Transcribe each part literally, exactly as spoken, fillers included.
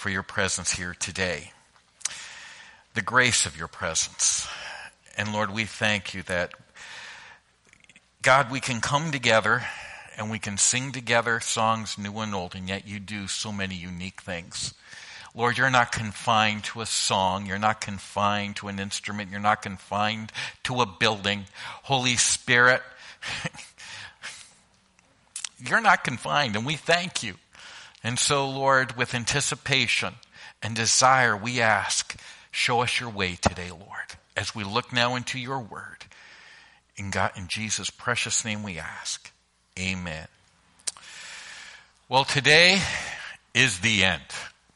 for your presence here today, the grace of your presence. And Lord, we thank you that, God, we can come together and we can sing together songs new and old, and yet you do so many unique things. Lord, you're not confined to a song. You're not confined to an instrument. You're not confined to a building. Holy Spirit, you're not confined, and we thank you. And so, Lord, with anticipation and desire, we ask, show us your way today, Lord, as we look now into your word. In God, in Jesus' precious name we ask. Amen. Well, today is the end.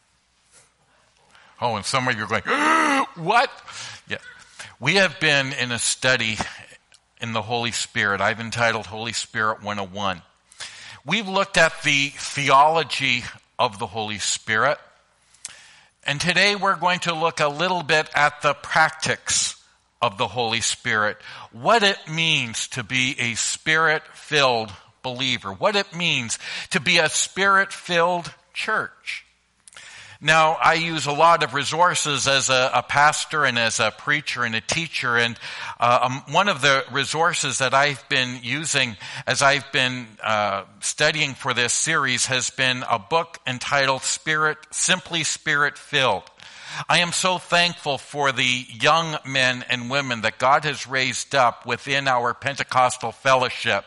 Oh, and some of you are going, what? Yeah. We have been in a study in the Holy Spirit. I've entitled Holy Spirit one oh one. We've looked at the theology of the Holy Spirit. And today we're going to look a little bit at the practice of the Holy Spirit. What it means to be a Spirit-filled believer. What it means to be a Spirit-filled church. Now, I use a lot of resources as a, a pastor and as a preacher and a teacher, and uh, um, one of the resources that I've been using as I've been uh, studying for this series has been a book entitled Spirit, Simply Spirit-Filled. I am so thankful for the young men and women that God has raised up within our Pentecostal fellowship,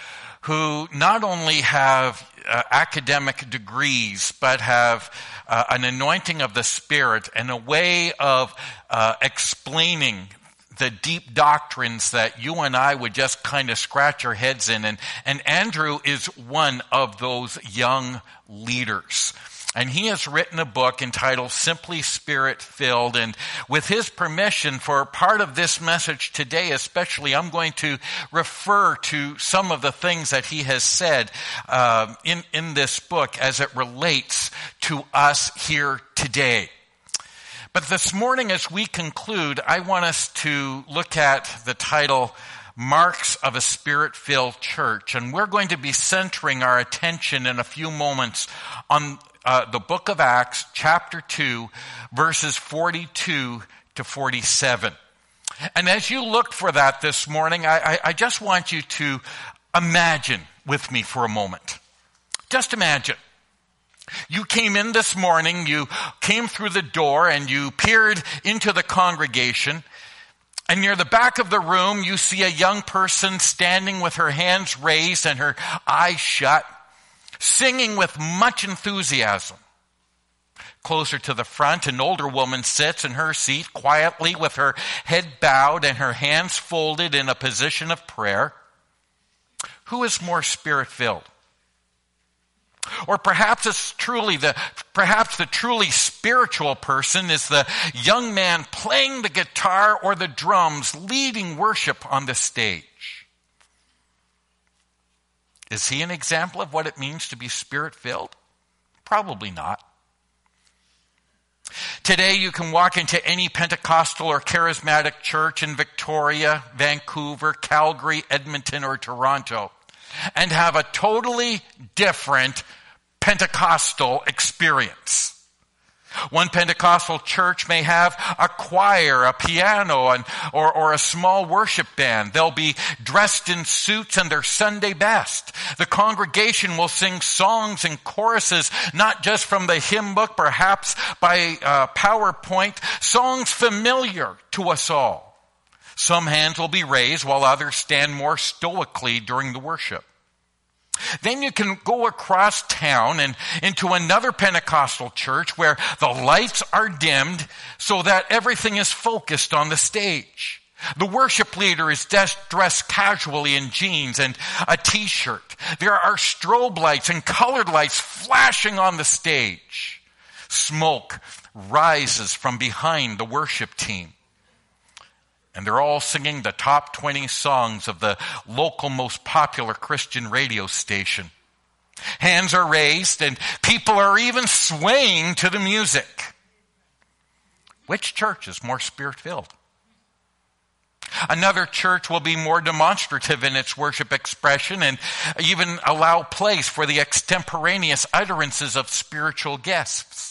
who not only have uh, academic degrees, but have uh, an anointing of the Spirit and a way of uh, explaining the deep doctrines that you and I would just kind of scratch our heads in. And, and Andrew is one of those young leaders. And he has written a book entitled Simply Spirit-Filled. And with his permission, for part of this message today especially, I'm going to refer to some of the things that he has said uh, in, in this book as it relates to us here today. But this morning as we conclude, I want us to look at the title, Marks of a Spirit-Filled Church. And we're going to be centering our attention in a few moments on Uh, the book of Acts, chapter two, verses forty-two to forty-seven. And as you look for that this morning, I, I, I just want you to imagine with me for a moment. Just imagine. You came in this morning, you came through the door, and you peered into the congregation. And near the back of the room, you see a young person standing with her hands raised and her eyes shut, singing with much enthusiasm. Closer to the front, an older woman sits in her seat quietly with her head bowed and her hands folded in a position of prayer. Who is more Spirit-filled? Or perhaps it's truly the, perhaps the truly spiritual person is the young man playing the guitar or the drums, leading worship on the stage. Is he an example of what it means to be Spirit-filled? Probably not. Today you can walk into any Pentecostal or charismatic church in Victoria, Vancouver, Calgary, Edmonton, or Toronto and have a totally different Pentecostal experience. One Pentecostal church may have a choir, a piano, and, or, or a small worship band. They'll be dressed in suits and their Sunday best. The congregation will sing songs and choruses, not just from the hymn book, perhaps by uh, PowerPoint, songs familiar to us all. Some hands will be raised while others stand more stoically during the worship. Then you can go across town and into another Pentecostal church where the lights are dimmed so that everything is focused on the stage. The worship leader is dressed casually in jeans and a t-shirt. There are strobe lights and colored lights flashing on the stage. Smoke rises from behind the worship team. And they're all singing the top twenty songs of the local most popular Christian radio station. Hands are raised and people are even swaying to the music. Which church is more Spirit-filled? Another church will be more demonstrative in its worship expression and even allow place for the extemporaneous utterances of spiritual gifts.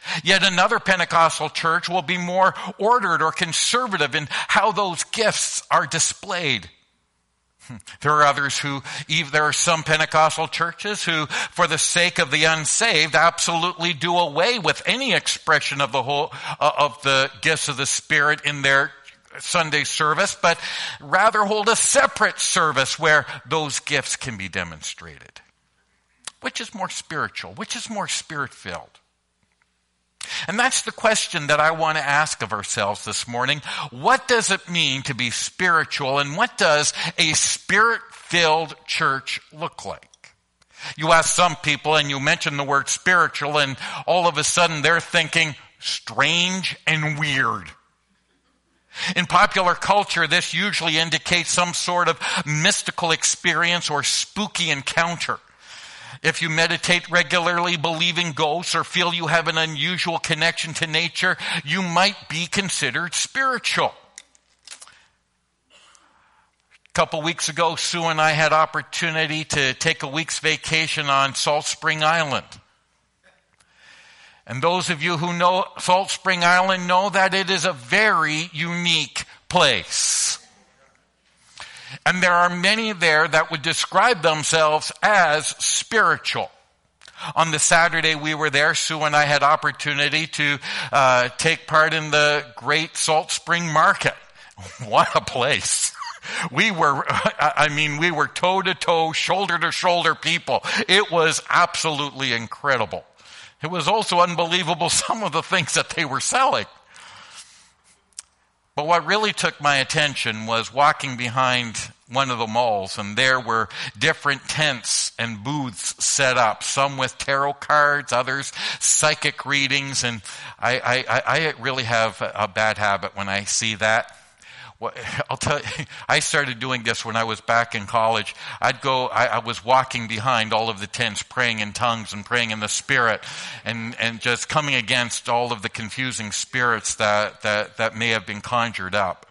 Yet another Pentecostal church will be more ordered or conservative in how those gifts are displayed. There are others who, there are some Pentecostal churches who, for the sake of the unsaved, absolutely do away with any expression of the whole, uh, of the gifts of the Spirit in their Sunday service, but rather hold a separate service where those gifts can be demonstrated. Which is more spiritual? Which is more Spirit-filled? And that's the question that I want to ask of ourselves this morning. What does it mean to be spiritual, and what does a Spirit-filled church look like? You ask some people and you mention the word spiritual, and all of a sudden they're thinking strange and weird. In popular culture, this usually indicates some sort of mystical experience or spooky encounter. If you meditate regularly, believe in ghosts, or feel you have an unusual connection to nature, you might be considered spiritual. A couple weeks ago, Sue and I had opportunity to take a week's vacation on Salt Spring Island. And those of you who know Salt Spring Island know that it is a very unique place. And there are many there that would describe themselves as spiritual. On the Saturday we were there, Sue and I had opportunity to uh, take part in the Great Salt Spring Market. What a place. We were, I mean, we were toe-to-toe, shoulder-to-shoulder people. It was absolutely incredible. It was also unbelievable, some of the things that they were selling. But what really took my attention was walking behind one of the malls, and there were different tents and booths set up, some with tarot cards, others psychic readings, and I, I, I really have a bad habit when I see that. I'll tell you, I started doing this when I was back in college. I'd go, I, I was walking behind all of the tents, praying in tongues and praying in the Spirit, and, and just coming against all of the confusing spirits that, that, that may have been conjured up.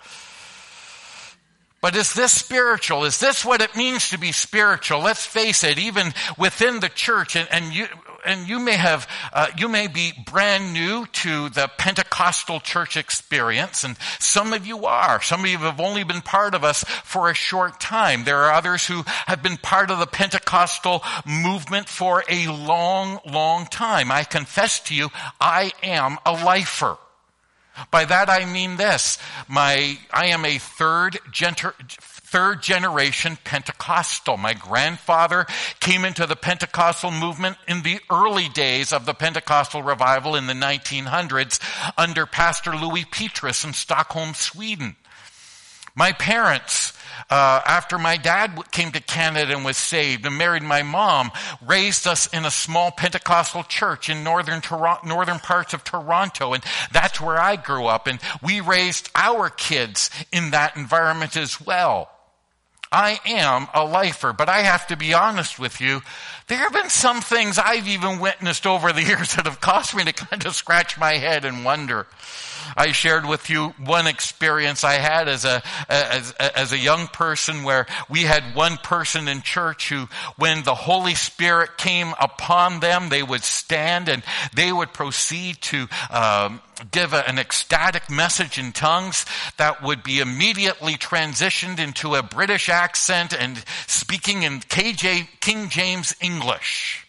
But is this spiritual? Is this what it means to be spiritual? Let's face it, even within the church, and, and you, and you may have, uh, you may be brand new to the Pentecostal church experience, and some of you are. Some of you have only been part of us for a short time. There are others who have been part of the Pentecostal movement for a long, long time. I confess to you, I am a lifer. By that I mean this. My, I am a third genter, third generation Pentecostal. My grandfather came into the Pentecostal movement in the early days of the Pentecostal revival in the nineteen hundreds under Pastor Louis Petrus in Stockholm, Sweden. My parents, uh, after my dad came to Canada and was saved and married my mom, raised us in a small Pentecostal church in northern Toronto, northern parts of Toronto, and that's where I grew up, and we raised our kids in that environment as well. I am a lifer, but I have to be honest with you, there have been some things I've even witnessed over the years that have caused me to kind of scratch my head and wonder. I shared with you one experience I had as a, as, as a young person where we had one person in church who, when the Holy Spirit came upon them, they would stand and they would proceed to um, give a, an ecstatic message in tongues that would be immediately transitioned into a British accent and speaking in K J, King James English.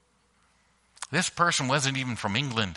This person wasn't even from England.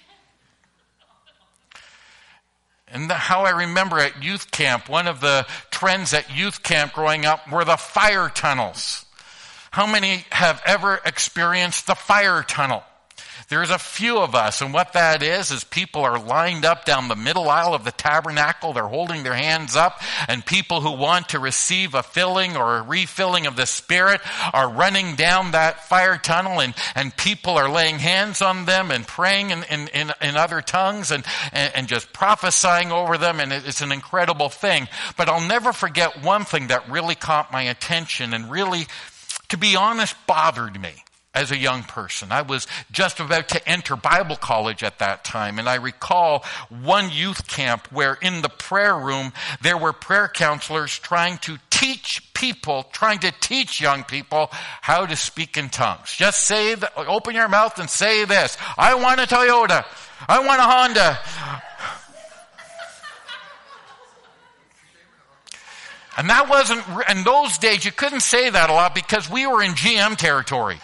And the, how I remember at youth camp, one of the trends at youth camp growing up were the fire tunnels. How many have ever experienced the fire tunnel? There's a few of us, and what that is, is people are lined up down the middle aisle of the tabernacle. They're holding their hands up, and people who want to receive a filling or a refilling of the Spirit are running down that fire tunnel, and, and people are laying hands on them and praying in, in, in, in other tongues and, and, and just prophesying over them, and it's an incredible thing. But I'll never forget one thing that really caught my attention and really, to be honest, bothered me as a young person. I was just about to enter Bible college at that time. And I recall one youth camp where in the prayer room, there were prayer counselors trying to teach people, trying to teach young people how to speak in tongues. Just say, the, open your mouth and say this. I want a Toyota. I want a Honda. And that wasn't, in those days, you couldn't say that a lot because we were in G M territory.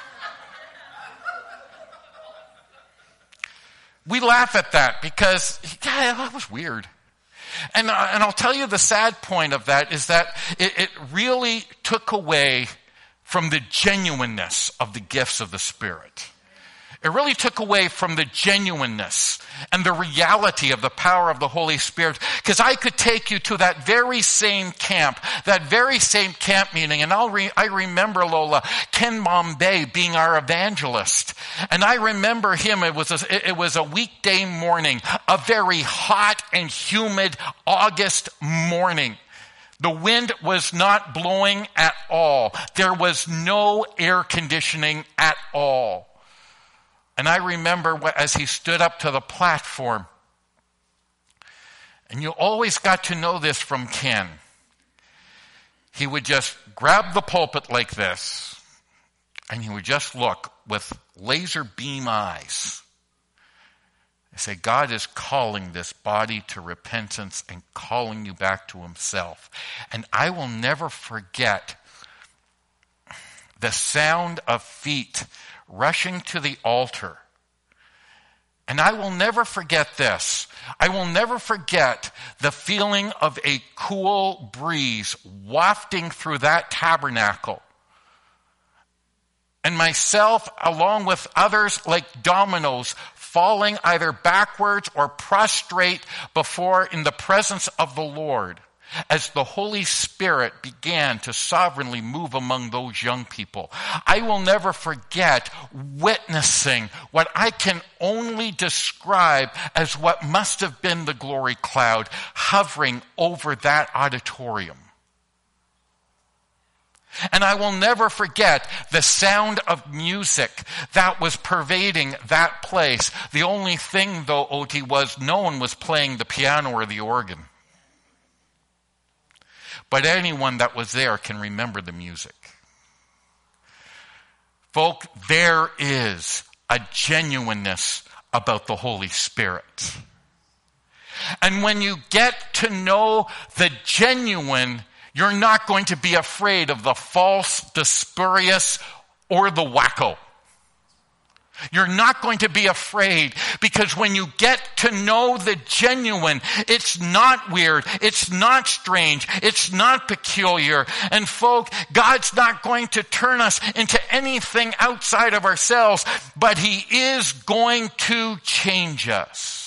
We laugh at that because, yeah, that was weird. And, uh, and I'll tell you the sad point of that is that it, it really took away from the genuineness of the gifts of the Spirit. It really took away from the genuineness and the reality of the power of the Holy Spirit. Because I could take you to that very same camp, that very same camp meeting. And I'll re- I remember, Lola, Ken Bombay being our evangelist. And I remember him, it was, a, it was a weekday morning, a very hot and humid August morning. The wind was not blowing at all. There was no air conditioning at all. And I remember as he stood up to the platform, and you always got to know this from Ken. He would just grab the pulpit like this, and he would just look with laser beam eyes. I say, God is calling this body to repentance and calling you back to himself. And I will never forget the sound of feet rushing to the altar. And I will never forget this. I will never forget the feeling of a cool breeze wafting through that tabernacle. And myself, along with others like dominoes, falling either backwards or prostrate before in the presence of the Lord, as the Holy Spirit began to sovereignly move among those young people. I will never forget witnessing what I can only describe as what must have been the glory cloud hovering over that auditorium. And I will never forget the sound of music that was pervading that place. The only thing, though, Oti, was no one was playing the piano or the organ. But anyone that was there can remember the music. Folk, there is a genuineness about the Holy Spirit. And when you get to know the genuine, you're not going to be afraid of the false, the spurious, or the wacko. You're not going to be afraid because when you get to know the genuine, it's not weird, it's not strange, it's not peculiar. And folk, God's not going to turn us into anything outside of ourselves, but he is going to change us.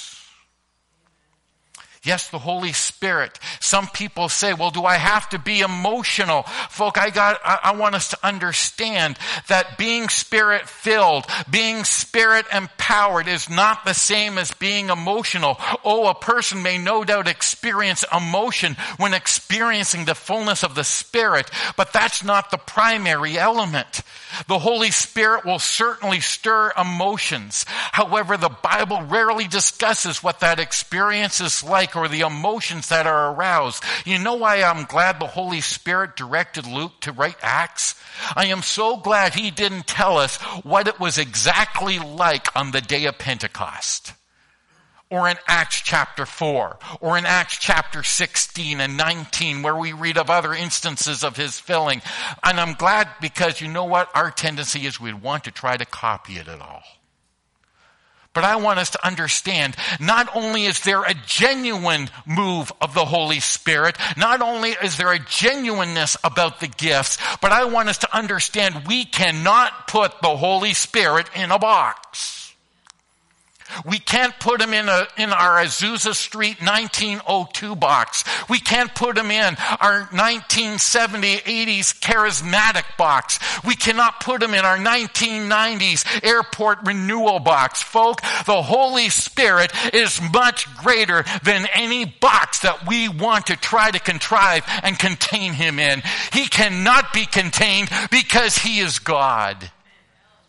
Yes, the Holy Spirit. Some people say, well, do I have to be emotional? Folk, I got, I, I want us to understand that being Spirit-filled, being Spirit-empowered is not the same as being emotional. Oh, a person may no doubt experience emotion when experiencing the fullness of the Spirit, but that's not the primary element. The Holy Spirit will certainly stir emotions. However, the Bible rarely discusses what that experience is like or the emotions that are aroused. You know why I'm glad the Holy Spirit directed Luke to write Acts? I am so glad he didn't tell us what it was exactly like on the day of Pentecost, or in Acts chapter four, or in Acts chapter sixteen and nineteen, where we read of other instances of his filling. And I'm glad because you know what? Our tendency is we'd want to try to copy it at all. But I want us to understand, not only is there a genuine move of the Holy Spirit, not only is there a genuineness about the gifts, but I want us to understand we cannot put the Holy Spirit in a box. We can't put him in a, in our Azusa Street nineteen oh two box. We can't put him in our nineteen seventy, eighties charismatic box. We cannot put him in our nineteen nineties airport renewal box. Folk, the Holy Spirit is much greater than any box that we want to try to contrive and contain him in. He cannot be contained because he is God.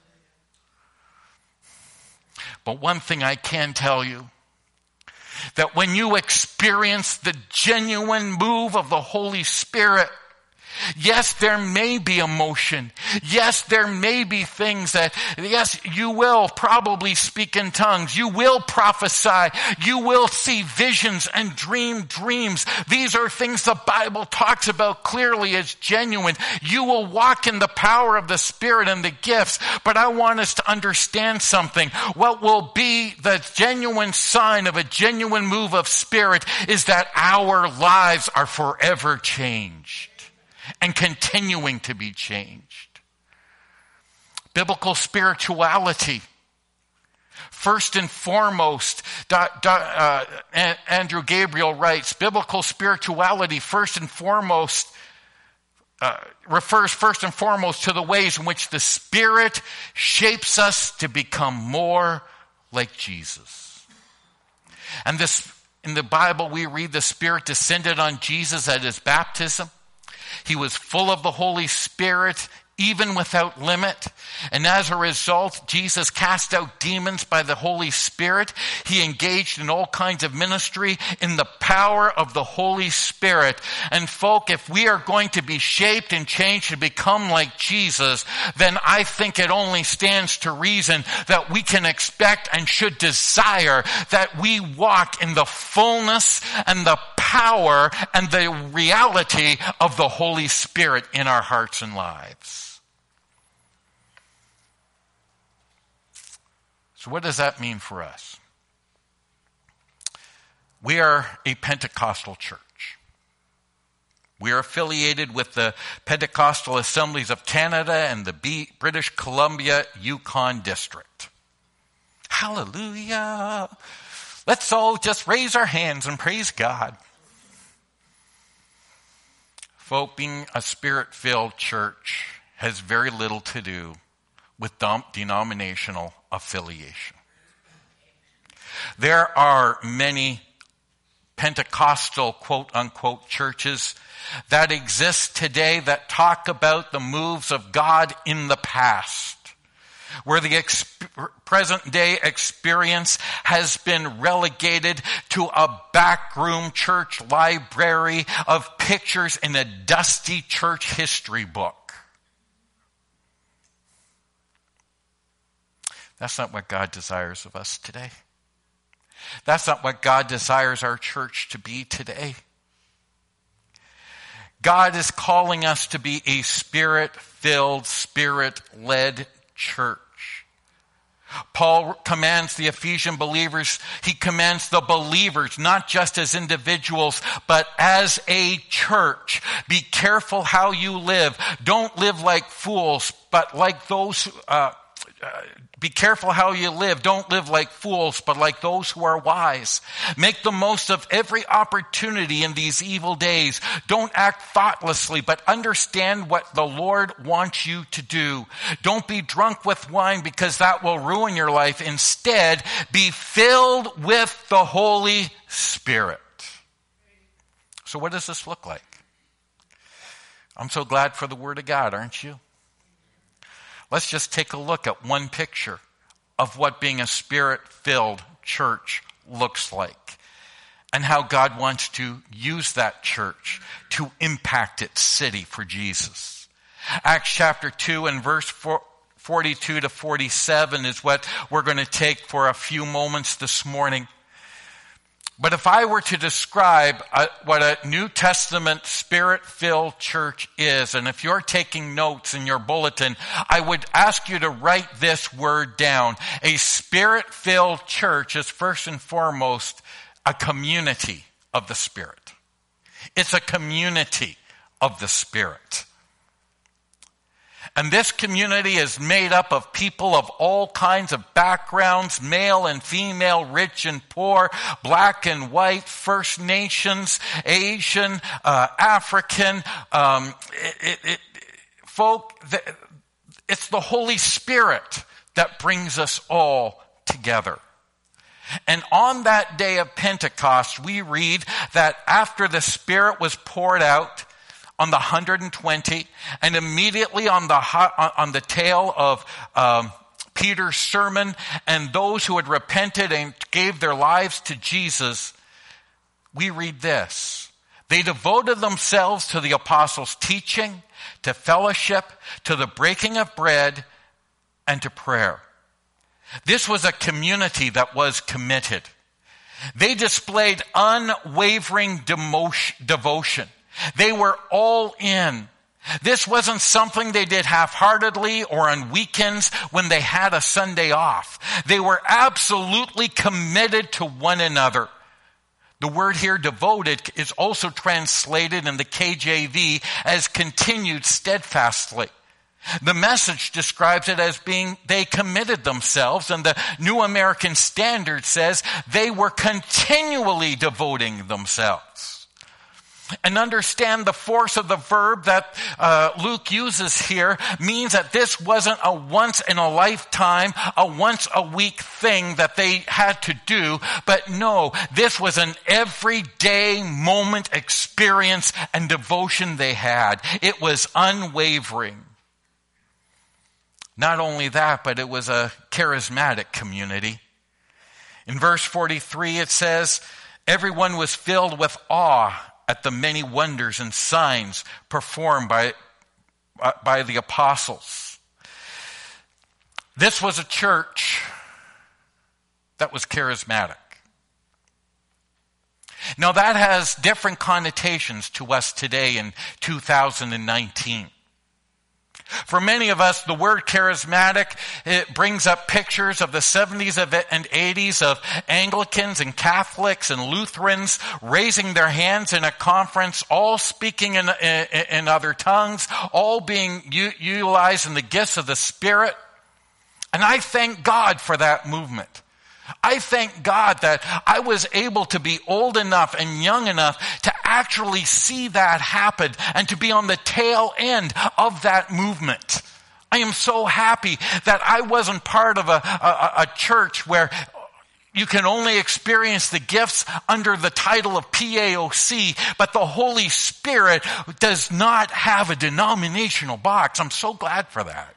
But one thing I can tell you, that when you experience the genuine move of the Holy Spirit, yes, there may be emotion. Yes, there may be things that, yes, you will probably speak in tongues. You will prophesy. You will see visions and dream dreams. These are things the Bible talks about clearly as genuine. You will walk in the power of the Spirit and the gifts. But I want us to understand something. What will be the genuine sign of a genuine move of Spirit is that our lives are forever changed and continuing to be changed. Biblical spirituality. First and foremost, uh, Andrew Gabriel writes, biblical spirituality first and foremost uh, refers first and foremost to the ways in which the Spirit shapes us to become more like Jesus. And this, in the Bible we read the Spirit descended on Jesus at his baptism. He was full of the Holy Spirit, even without limit. And as a result, Jesus cast out demons by the Holy Spirit. He engaged in all kinds of ministry in the power of the Holy Spirit. And folk, if we are going to be shaped and changed to become like Jesus, then I think it only stands to reason that we can expect and should desire that we walk in the fullness and the power and the reality of the Holy Spirit in our hearts and lives. So what does that mean for us? We are a Pentecostal church. We are affiliated with the Pentecostal Assemblies of Canada and the B- British Columbia Yukon District. Hallelujah. Let's all just raise our hands and praise God. Folk, being a Spirit-filled church has very little to do with denominational affiliation. There are many Pentecostal quote-unquote churches that exist today that talk about the moves of God in the past, where the exp- present-day experience has been relegated to a backroom church library of pictures in a dusty church history book. That's not what God desires of us today. That's not what God desires our church to be today. God is calling us to be a Spirit-filled, Spirit-led church. Paul commands the Ephesian believers, he commands the believers, not just as individuals, but as a church. Be careful how you live. Don't live like fools, but like those uh, uh, Be careful how you live. Don't live like fools, but like those who are wise. Make the most of every opportunity in these evil days. Don't act thoughtlessly, but understand what the Lord wants you to do. Don't be drunk with wine because that will ruin your life. Instead, be filled with the Holy Spirit. So what does this look like? I'm so glad for the Word of God, aren't you? Let's just take a look at one picture of what being a Spirit-filled church looks like and how God wants to use that church to impact its city for Jesus. Acts chapter two and verse forty-two to forty-seven is what we're going to take for a few moments this morning. But if I were to describe a, what a New Testament Spirit-filled church is, and if you're taking notes in your bulletin, I would ask you to write this word down. A Spirit-filled church is first and foremost a community of the Spirit. It's a community of the Spirit. And this community is made up of people of all kinds of backgrounds, male and female, rich and poor, black and white, First Nations, Asian, uh, African. Um, it, it, it, folk, the, it's the Holy Spirit that brings us all together. And on that day of Pentecost, we read that after the Spirit was poured out on the one hundred twenty, and immediately on the on the tail of um, Peter's sermon and those who had repented and gave their lives to Jesus, we read this. They devoted themselves to the apostles' teaching, to fellowship, to the breaking of bread, and to prayer. This was a community that was committed. They displayed unwavering devotion. They were all in. This wasn't something they did half-heartedly or on weekends when they had a Sunday off. They were absolutely committed to one another. The word here, devoted, is also translated in the K J V as continued steadfastly. The Message describes it as being they committed themselves, and the New American Standard says they were continually devoting themselves. And understand the force of the verb that uh, Luke uses here means that this wasn't a once in a lifetime, a once a week thing that they had to do, but no, this was an everyday moment experience and devotion they had. It was unwavering. Not only that, but it was a charismatic community. In verse forty-three it says, everyone was filled with awe at the many wonders and signs performed by, by the apostles. This was a church that was charismatic. Now that has different connotations to us today in two thousand nineteen. For many of us, the word charismatic, it brings up pictures of the seventies and eighties of Anglicans and Catholics and Lutherans raising their hands in a conference, all speaking in, in, in other tongues, all being u- utilized in the gifts of the Spirit. And I thank God for that movement. I thank God that I was able to be old enough and young enough to actually see that happen and to be on the tail end of that movement. I am so happy that I wasn't part of a, a, a church where you can only experience the gifts under the title of P A O C, but the Holy Spirit does not have a denominational box. I'm so glad for that.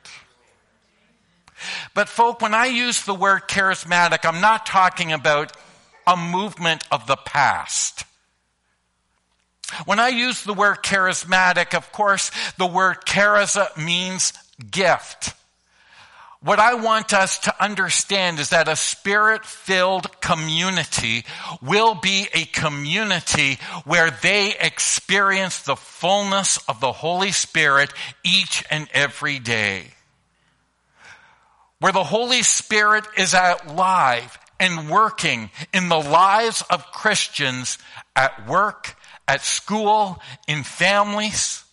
But folk, when I use the word charismatic, I'm not talking about a movement of the past. When I use the word charismatic, of course, the word charis means gift. What I want us to understand is that a Spirit-filled community will be a community where they experience the fullness of the Holy Spirit each and every day. Where the Holy Spirit is alive and working in the lives of Christians at work, at school, in families.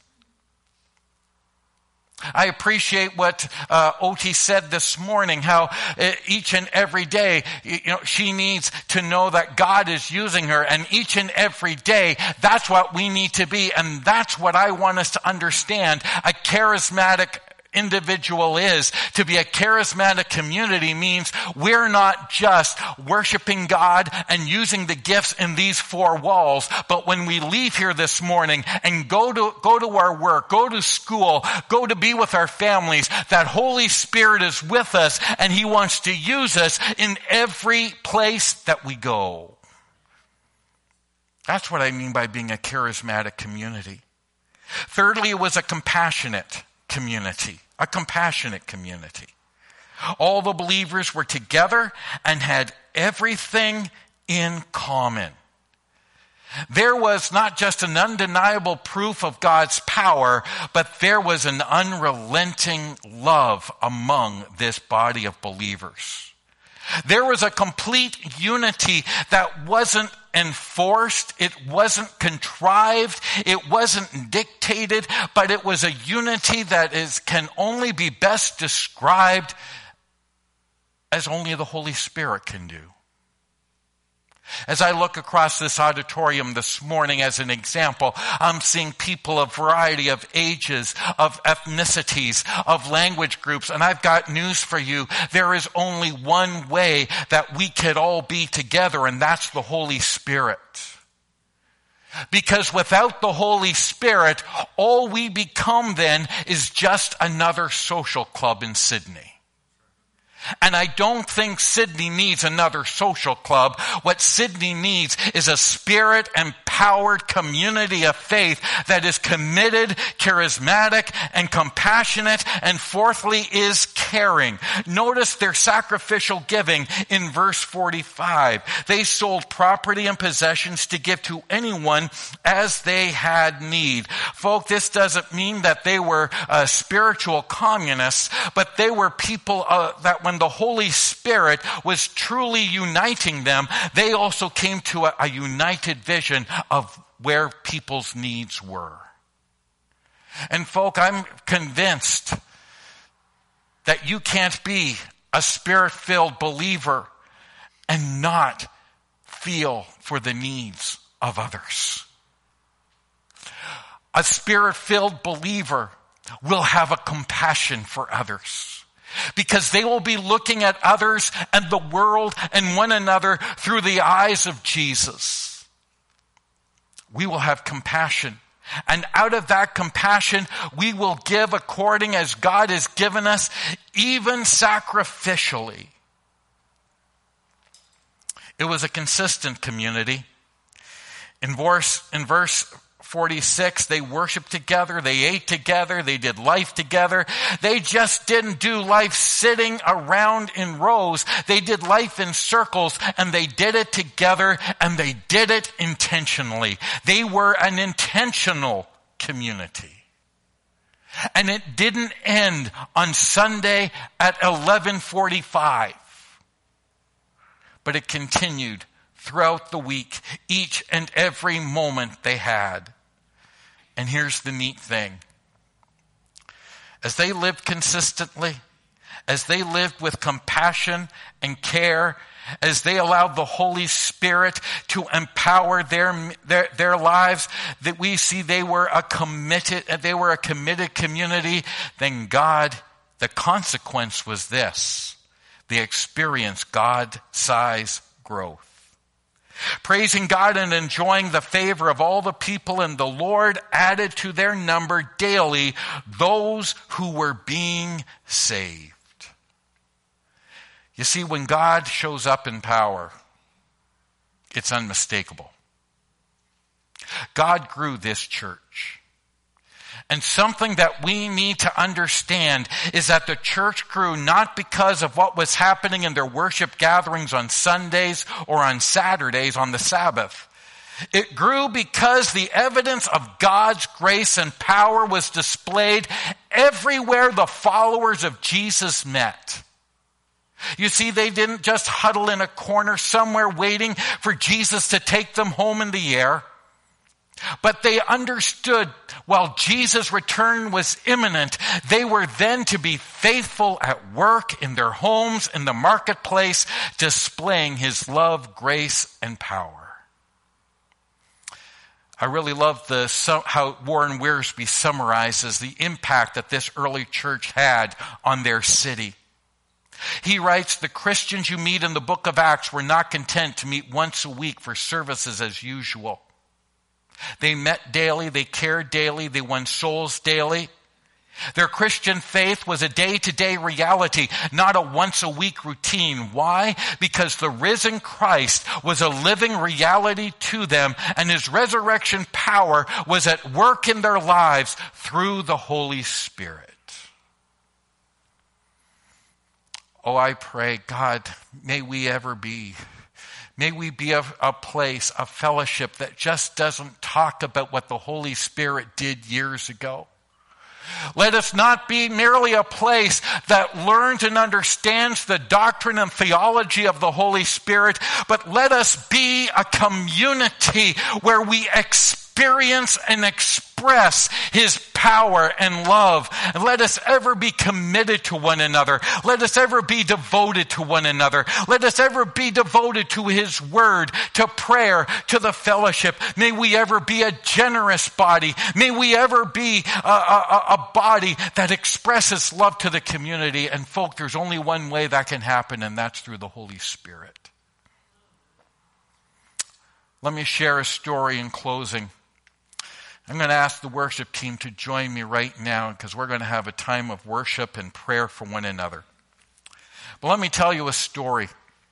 I appreciate what uh, O T said this morning, how uh, each and every day, you know, she needs to know that God is using her, and each and every day, that's what we need to be, and that's what I want us to understand. A charismatic individual is. To be a charismatic community means we're not just worshiping God and using the gifts in these four walls, but when we leave here this morning and go to go to our work, go to school, go to be with our families, that Holy Spirit is with us and He wants to use us in every place that we go. That's what I mean by being a charismatic community. Thirdly, it was a compassionate community, a compassionate community. All the believers were together and had everything in common. There was not just an undeniable proof of God's power, but there was an unrelenting love among this body of believers. There was a complete unity that wasn't enforced, it wasn't contrived, it wasn't dictated, but it was a unity that is can only be best described as only the Holy Spirit can do. As I look across this auditorium this morning as an example, I'm seeing people of variety of ages, of ethnicities, of language groups, and I've got news for you. There is only one way that we could all be together, and that's the Holy Spirit. Because without the Holy Spirit, all we become then is just another social club in Sydney. And I don't think Sydney needs another social club. What Sydney needs is a spirit-empowered community of faith that is committed, charismatic, and compassionate, and fourthly is caring. Notice their sacrificial giving in verse forty-five. They sold property and possessions to give to anyone as they had need. Folk, this doesn't mean that they were uh, spiritual communists, but they were people uh, that when the Holy Spirit was truly uniting them, they also came to a, a united vision of where people's needs were. And folk, I'm convinced that you can't be a spirit-filled believer and not feel for the needs of others. A spirit-filled believer will have a compassion for others because they will be looking at others and the world and one another through the eyes of Jesus. We will have compassion. And out of that compassion, we will give according as God has given us, even sacrificially. It was a consistent community. In verse, in verse forty-six, they worshiped together, they ate together, they did life together. They just didn't do life sitting around in rows. They did life in circles, and they did it together, and they did it intentionally. They were an intentional community. And it didn't end on Sunday at eleven forty-five, but it continued throughout the week, each and every moment they had. And here's the neat thing. As they lived consistently, as they lived with compassion and care, as they allowed the Holy Spirit to empower their, their, their lives, that we see they were a committed, they were a committed community, then God, the consequence was this. They experienced God-sized growth. Praising God and enjoying the favor of all the people, and the Lord added to their number daily those who were being saved. You see, when God shows up in power, it's unmistakable. God grew this church. And something that we need to understand is that the church grew not because of what was happening in their worship gatherings on Sundays or on Saturdays on the Sabbath. It grew because the evidence of God's grace and power was displayed everywhere the followers of Jesus met. You see, they didn't just huddle in a corner somewhere waiting for Jesus to take them home in the air. But they understood while Jesus' return was imminent, they were then to be faithful at work in their homes, in the marketplace, displaying his love, grace, and power. I really love the, how Warren Wiersbe summarizes the impact that this early church had on their city. He writes, the Christians you meet in the book of Acts were not content to meet once a week for services as usual. They met daily, they cared daily, they won souls daily. Their Christian faith was a day-to-day reality, not a once-a-week routine. Why? Because the risen Christ was a living reality to them, and his resurrection power was at work in their lives through the Holy Spirit. Oh, I pray, God, may we ever be May we be a, a place, a fellowship that just doesn't talk about what the Holy Spirit did years ago. Let us not be merely a place that learns and understands the doctrine and theology of the Holy Spirit, but let us be a community where we experience and express his power and love. And let us ever be committed to one another. Let us ever be devoted to one another. Let us ever be devoted to his word, to prayer, to the fellowship. May we ever be a generous body. May we ever be a, a, a body that expresses love to the community. And folk, there's only one way that can happen, and that's through the Holy Spirit. Let me share a story in closing. I'm going to ask the worship team to join me right now because we're going to have a time of worship and prayer for one another. But let me tell you a story.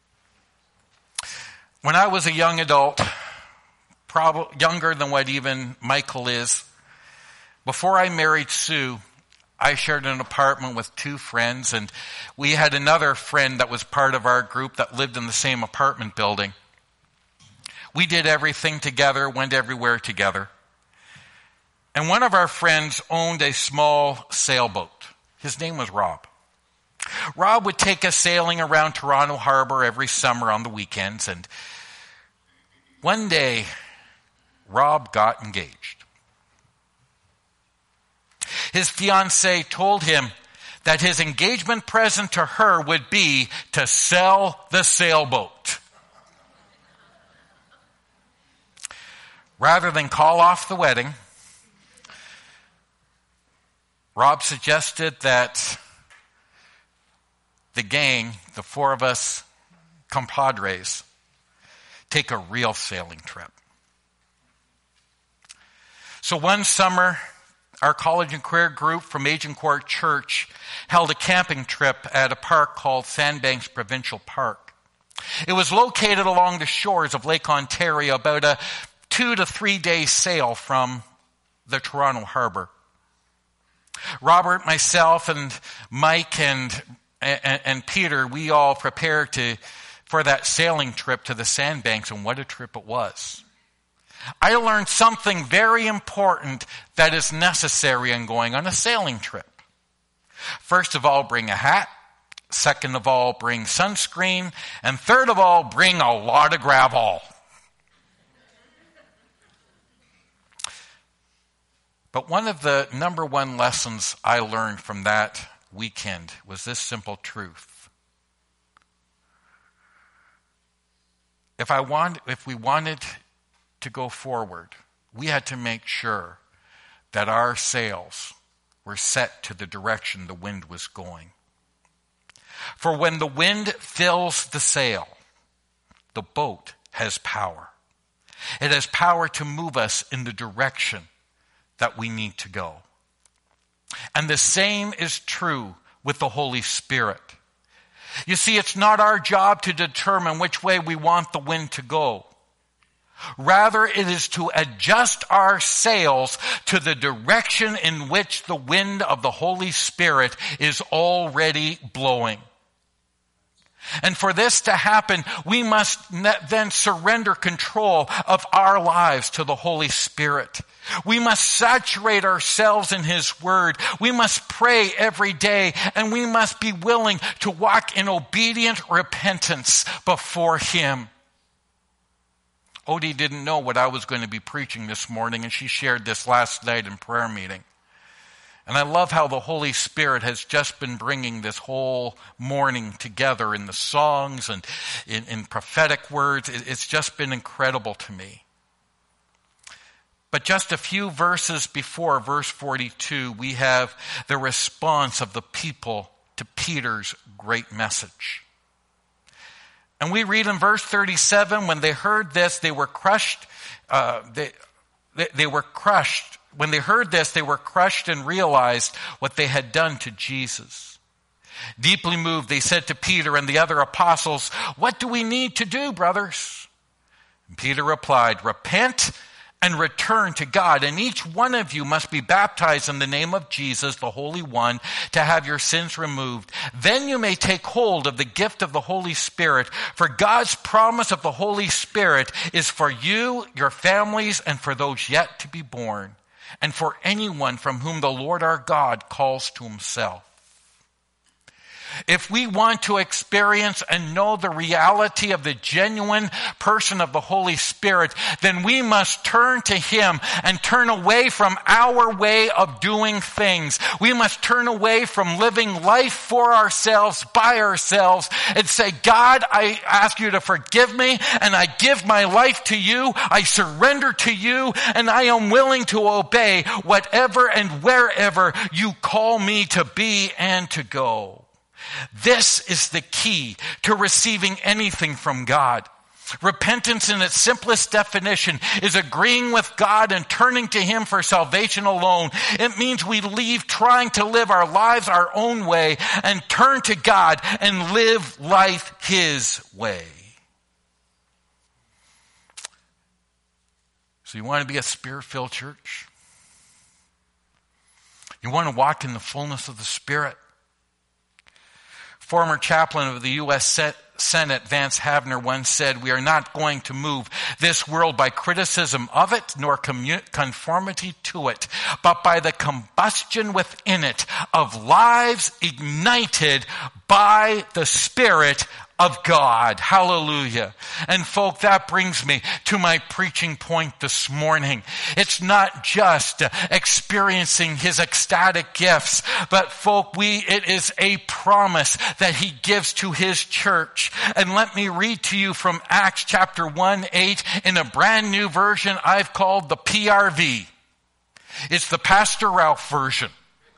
When I was a young adult, probably younger than what even Michael is, before I married Sue, I shared an apartment with two friends, and we had another friend that was part of our group that lived in the same apartment building. We did everything together, went everywhere together. And one of our friends owned a small sailboat. His name was Rob. Rob would take us sailing around Toronto Harbor every summer on the weekends, and one day, Rob got engaged. His fiancée told him that his engagement present to her would be to sell the sailboat. Rather than call off the wedding, Rob suggested that the gang, the four of us compadres, take a real sailing trip. So one summer, our college and career group from Agincourt Church held a camping trip at a park called Sandbanks Provincial Park. It was located along the shores of Lake Ontario, about a two to three day sail from the Toronto Harbor. Robert, myself, and Mike, and, and, and Peter, we all prepared to for that sailing trip to the Sandbanks, and what a trip it was. I learned something very important that is necessary in going on a sailing trip. First of all, bring a hat. Second of all, bring sunscreen. And third of all, bring a lot of gravel. But one of the number one lessons I learned from that weekend was this simple truth. If I want, if we wanted to go forward, we had to make sure that our sails were set to the direction the wind was going. For when the wind fills the sail, the boat has power. It has power to move us in the direction that we need to go. And the same is true with the Holy Spirit. You see, it's not our job to determine which way we want the wind to go. Rather, it is to adjust our sails to the direction in which the wind of the Holy Spirit is already blowing. And for this to happen, we must then surrender control of our lives to the Holy Spirit. We must saturate ourselves in His Word. We must pray every day, and we must be willing to walk in obedient repentance before Him. Odie didn't know what I was going to be preaching this morning, and she shared this last night in prayer meeting. And I love how the Holy Spirit has just been bringing this whole morning together in the songs and in, in prophetic words. It's just been incredible to me. But just a few verses before verse forty-two, we have the response of the people to Peter's great message. And we read in verse thirty-seven, when they heard this, they were crushed. Uh, they, they, they were crushed. When they heard this, they were crushed and realized what they had done to Jesus. Deeply moved, they said to Peter and the other apostles, "What do we need to do, brothers?" And Peter replied, "Repent and return to God, and each one of you must be baptized in the name of Jesus, the Holy One, to have your sins removed. Then you may take hold of the gift of the Holy Spirit, for God's promise of the Holy Spirit is for you, your families, and for those yet to be born, and for anyone from whom the Lord our God calls to Himself." If we want to experience and know the reality of the genuine person of the Holy Spirit, then we must turn to Him and turn away from our way of doing things. We must turn away from living life for ourselves, by ourselves, and say, "God, I ask you to forgive me, and I give my life to you. I surrender to you, and I am willing to obey whatever and wherever you call me to be and to go." This is the key to receiving anything from God. Repentance in its simplest definition is agreeing with God and turning to Him for salvation alone. It means we leave trying to live our lives our own way and turn to God and live life His way. So you want to be a Spirit-filled church? You want to walk in the fullness of the Spirit? Former chaplain of the U S Senate, Vance Havner, once said, "We are not going to move this world by criticism of it, nor commu- conformity to it, but by the combustion within it of lives ignited by the Spirit of God." Hallelujah. And folk, that brings me to my preaching point this morning. It's not just experiencing His ecstatic gifts, but folk, we, it is a promise that He gives to His church. And let me read to you from Acts chapter one, eight in a brand new version I've called the P R V. It's the Pastor Ralph version.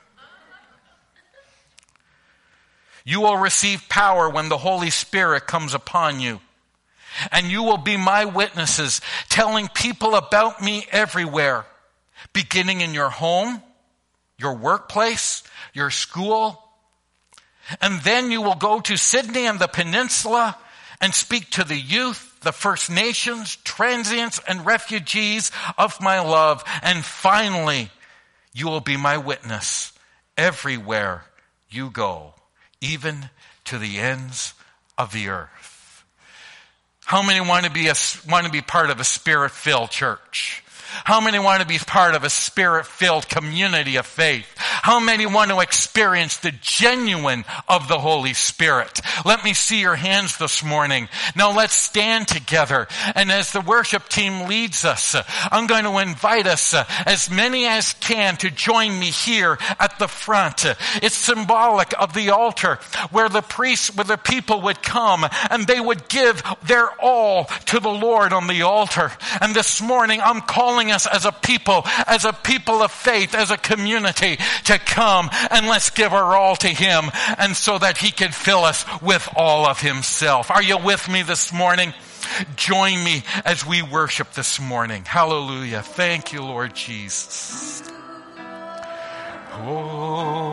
"You will receive power when the Holy Spirit comes upon you. And you will be my witnesses, telling people about me everywhere, beginning in your home, your workplace, your school. And then you will go to Sydney and the peninsula and speak to the youth, the First Nations, transients, and refugees of my love. And finally, you will be my witness everywhere you go, even to the ends of the earth." How many want to be a, want to be part of a Spirit-filled church? How many want to be part of a Spirit-filled community of faith? How many want to experience the genuine of the Holy Spirit? Let me see your hands this morning. Now let's stand together. And as the worship team leads us, I'm going to invite us, as many as can, to join me here at the front. It's symbolic of the altar where the priests, where the people would come and they would give their all to the Lord on the altar. And this morning I'm calling us as a people, as a people of faith, as a community, to come and let's give our all to Him, and so that He can fill us with all of Himself. Are you with me this morning? Join me as we worship this morning. Hallelujah. Thank you, Lord Jesus.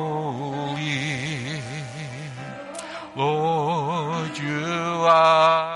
Holy Lord, you are